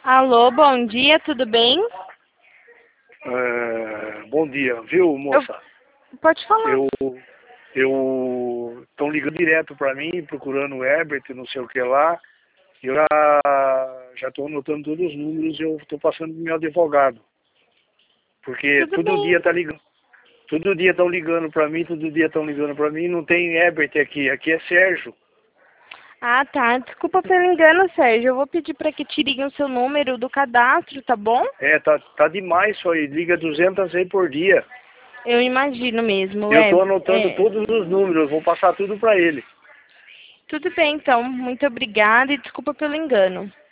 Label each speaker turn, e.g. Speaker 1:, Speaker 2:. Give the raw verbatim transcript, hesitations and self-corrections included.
Speaker 1: Alô, bom dia, tudo bem?
Speaker 2: É, bom dia, viu, moça?
Speaker 1: Eu... Pode falar.
Speaker 2: Eu, eu, estão ligando direto para mim, procurando o Herbert, não sei o que lá. Eu já, já estou anotando todos os números e eu estou passando pro meu advogado. Porque
Speaker 1: Tudo
Speaker 2: todo dia
Speaker 1: bem.
Speaker 2: tá ligando. Todo dia estão ligando para mim, todo dia estão ligando para mim. Não tem Herbert aqui, aqui é Sérgio.
Speaker 1: Ah, tá. Desculpa pelo engano, Sérgio. Eu vou pedir para que tirem o seu número do cadastro, tá bom?
Speaker 2: É, tá, tá demais isso aí. Liga duzentas vezes por dia.
Speaker 1: Eu imagino mesmo.
Speaker 2: Eu
Speaker 1: É,
Speaker 2: estou anotando
Speaker 1: é.
Speaker 2: todos os números, eu vou passar tudo para ele.
Speaker 1: Tudo bem, então. Muito obrigada e desculpa pelo engano.